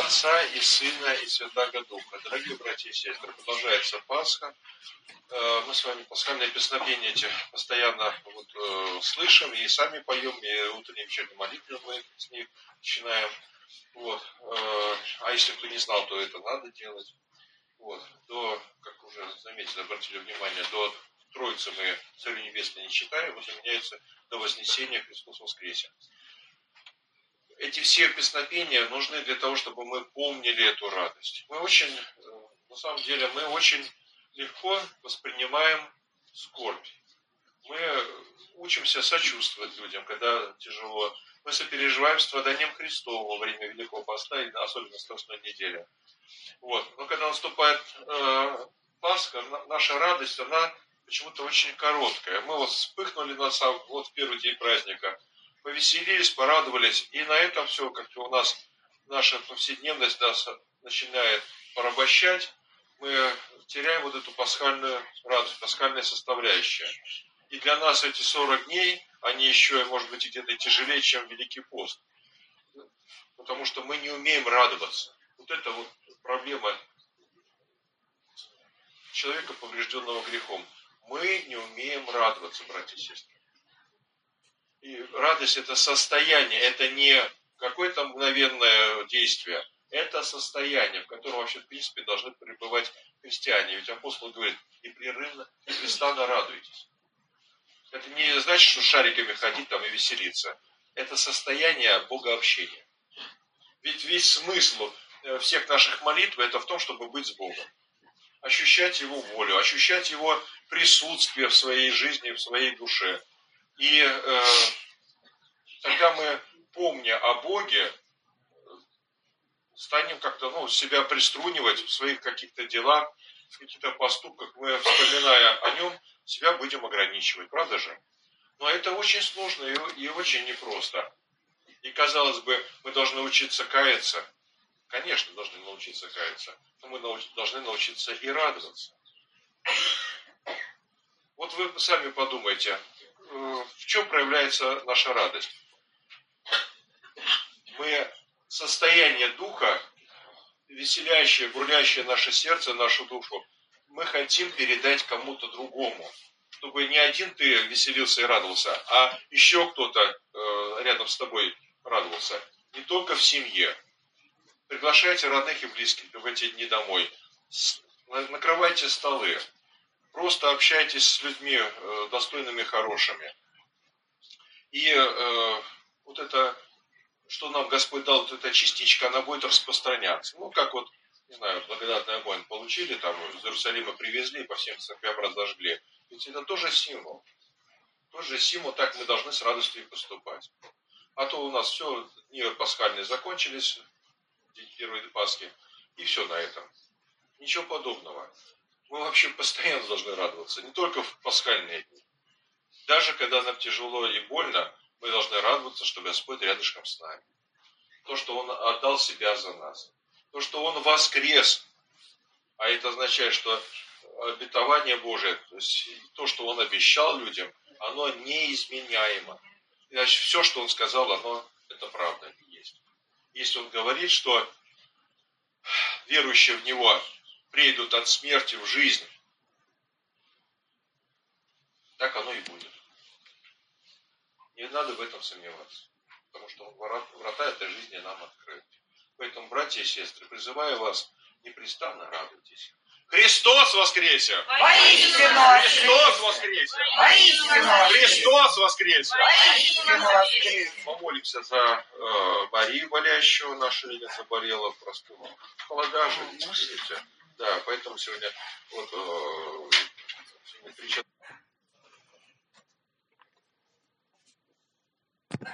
Отца и Сына и Святаго Духа. Дорогие братья и сестры, продолжается Пасха. Мы с вами пасхальные песнопения эти постоянно слышим и сами поем, и утренние вечерние молитвы мы с них начинаем. А если кто не знал, то это надо делать. Как уже заметили, обратили внимание, до Троицы мы Царю Небесной не читаем, меняется до Вознесения Христос воскресе. Эти все песнопения нужны для того, чтобы мы помнили эту радость. На самом деле, мы очень легко воспринимаем скорбь. Мы учимся сочувствовать людям, когда тяжело. Мы сопереживаем страданиям Христова во время Великого Поста, и особенно Страстной недели. Но когда наступает Пасха, наша радость, она почему-то очень короткая. Мы вспыхнули в первый день праздника, повеселились, порадовались, и на этом все, как-то у нас наша повседневность нас начинает порабощать, мы теряем эту пасхальную радость, пасхальная составляющая. И для нас эти 40 дней, они еще, может быть, где-то тяжелее, чем Великий пост. Потому что мы не умеем радоваться. Это проблема человека, поврежденного грехом. Мы не умеем радоваться, братья и сестры. И радость – это состояние, это не какое-то мгновенное действие, это состояние, в котором вообще, в принципе, должны пребывать христиане. Ведь апостол говорит, непрерывно, непрестанно радуйтесь. Это не значит, что шариками ходить и веселиться. Это состояние богообщения. Ведь весь смысл всех наших молитв – это в том, чтобы быть с Богом. Ощущать Его волю, ощущать Его присутствие в своей жизни, в своей душе. И тогда мы, помня о Боге, станем как-то себя приструнивать в своих каких-то делах, в каких-то поступках. Мы, вспоминая о Нем, себя будем ограничивать. Правда же? Но это очень сложно и очень непросто. И, казалось бы, мы должны учиться каяться. Конечно, должны научиться каяться. Но мы должны научиться и радоваться. Вы сами подумайте, в чем проявляется наша радость? Состояние духа, веселящее, бурлящее наше сердце, нашу душу, мы хотим передать кому-то другому. Чтобы не один ты веселился и радовался, а еще кто-то рядом с тобой радовался. Не только в семье. Приглашайте родных и близких в эти дни домой. Накрывайте столы. Просто общайтесь с людьми достойными, хорошими. И что нам Господь дал, эта частичка, она будет распространяться. Не знаю, благодатный огонь получили, из Иерусалима привезли, по всем церквям разожгли. Ведь это тоже символ. Тоже символ, так мы должны с радостью и поступать. А то у нас все, дни пасхальные закончились, день первой Пасхи, и все на этом. Ничего подобного. Мы вообще постоянно должны радоваться, не только в пасхальные дни. Даже когда нам тяжело и больно, мы должны радоваться, что Господь рядышком с нами. То, что Он отдал себя за нас. То, что Он воскрес. А это означает, что обетование Божие, то есть то, что Он обещал людям, оно неизменяемо. Значит, все, что Он сказал, это правда и есть. Если Он говорит, что верующие в Него придут от смерти в жизнь, так оно и будет. Не надо в этом сомневаться, потому что врата этой жизни нам открыты. Поэтому, братья и сестры, призываю вас, непрестанно радуйтесь. Христос воскресе! Воистину! Христос воскресе! Воистину! Христос воскресе! Воистину воскресе! Помолимся за Марию болящую, наша Лиля заболела просто. Холода же, видите? Да, поэтому сегодня причина.